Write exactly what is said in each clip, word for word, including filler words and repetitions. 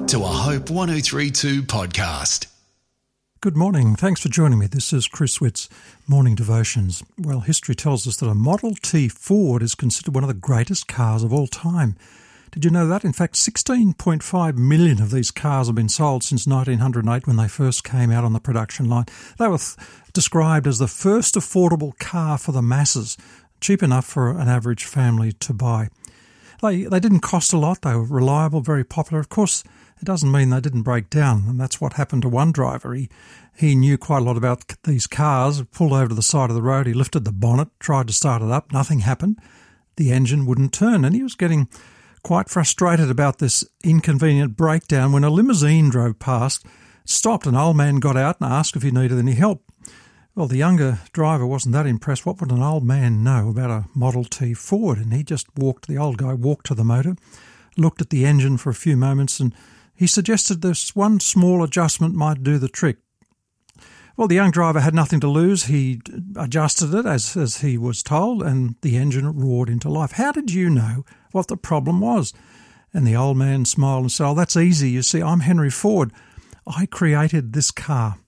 to a Hope one oh three two podcast. Good morning. Thanks for joining me. This is Chris Witt's Morning Devotions. Well, history tells us that a Model T Ford is considered one of the greatest cars of all time. Did you know that? In fact, sixteen point five million of these cars have been sold since nineteen oh eight when they first came out on the production line. They were th- described as the first affordable car for the masses, cheap enough for an average family to buy. They they didn't cost a lot. They were reliable, very popular. Of course, it doesn't mean they didn't break down, and that's what happened to one driver. He, he knew quite a lot about these cars, pulled over to the side of the road, he lifted the bonnet, tried to start it up, nothing happened. The engine wouldn't turn, and he was getting quite frustrated about this inconvenient breakdown when a limousine drove past, stopped, an old man got out and asked if he needed any help. Well, the younger driver wasn't that impressed. What would an old man know about a Model T Ford? And he just walked, the old guy walked to the motor, looked at the engine for a few moments, and he suggested this one small adjustment might do the trick. Well, the young driver had nothing to lose. He adjusted it as, as he was told, and the engine roared into life. How did you know what the problem was? And the old man smiled and said, "Oh, that's easy. You see, I'm Henry Ford. I created this car."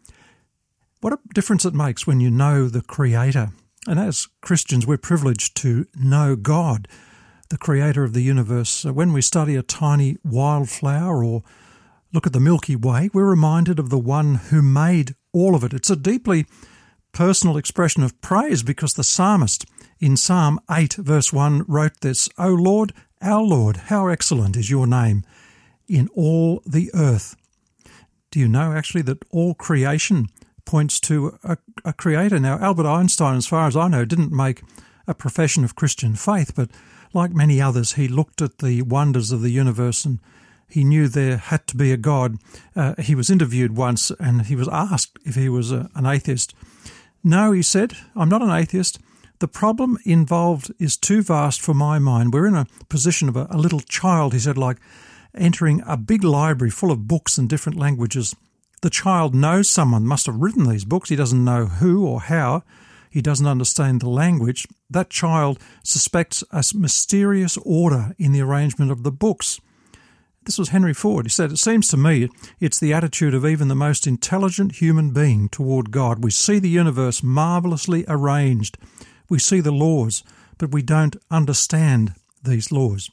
What a difference it makes when you know the Creator. And as Christians, we're privileged to know God, the Creator of the universe. So when we study a tiny wildflower or look at the Milky Way, we're reminded of the one who made all of it. It's a deeply personal expression of praise because the psalmist in Psalm eight verse one wrote this, "O Lord, our Lord, how excellent is your name in all the earth." Do you know actually that all creation points to a, a creator? Now, Albert Einstein, as far as I know, didn't make a profession of Christian faith, but like many others, he looked at the wonders of the universe and he knew there had to be a God. Uh, he was interviewed once and he was asked if he was a, an atheist. "No," he said, "I'm not an atheist. The problem involved is too vast for my mind. We're in a position of a, a little child," he said, "like entering a big library full of books in different languages. The child knows someone must have written these books. He doesn't know who or how. He doesn't understand the language. That child suspects a mysterious order in the arrangement of the books." This was Henry Ford. He said, "It seems to me it's the attitude of even the most intelligent human being toward God. We see the universe marvelously arranged. We see the laws, but we don't understand these laws."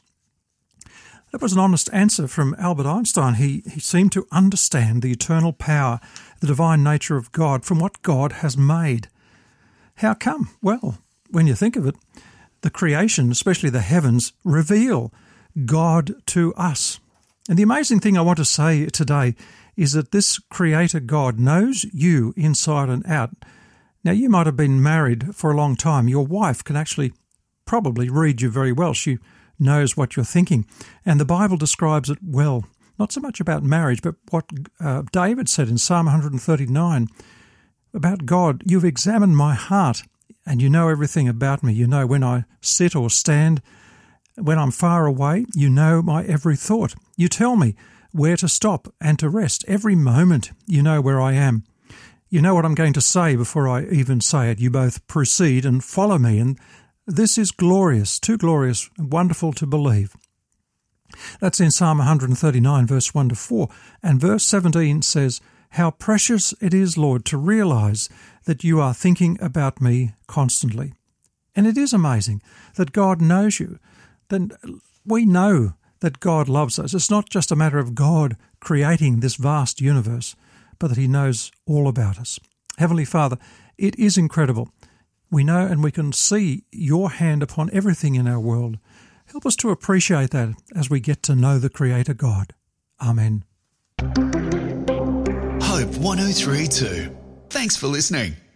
That was an honest answer from Albert Einstein. He, he seemed to understand the eternal power, the divine nature of God from what God has made. How come? Well, when you think of it, the creation, especially the heavens, reveal God to us. And the amazing thing I want to say today is that this Creator God knows you inside and out. Now, you might have been married for a long time. Your wife can actually probably read you very well. She knows what you're thinking. And the Bible describes it well, not so much about marriage, but what uh, David said in Psalm one thirty-nine about God. "You've examined my heart, and you know everything about me. You know when I sit or stand, when I'm far away, you know my every thought. You tell me where to stop and to rest. Every moment you know where I am. You know what I'm going to say before I even say it. You both proceed and follow me, and this is glorious, too glorious, and wonderful to believe." That's in Psalm one thirty-nine, verse one to four. And verse seventeen says, "How precious it is, Lord, to realize that you are thinking about me constantly." And it is amazing that God knows you. Then we know that God loves us. It's not just a matter of God creating this vast universe, but that he knows all about us. Heavenly Father, it is incredible. We know and we can see your hand upon everything in our world. Help us to appreciate that as we get to know the Creator God. Amen. Hope one oh three two. Thanks for listening.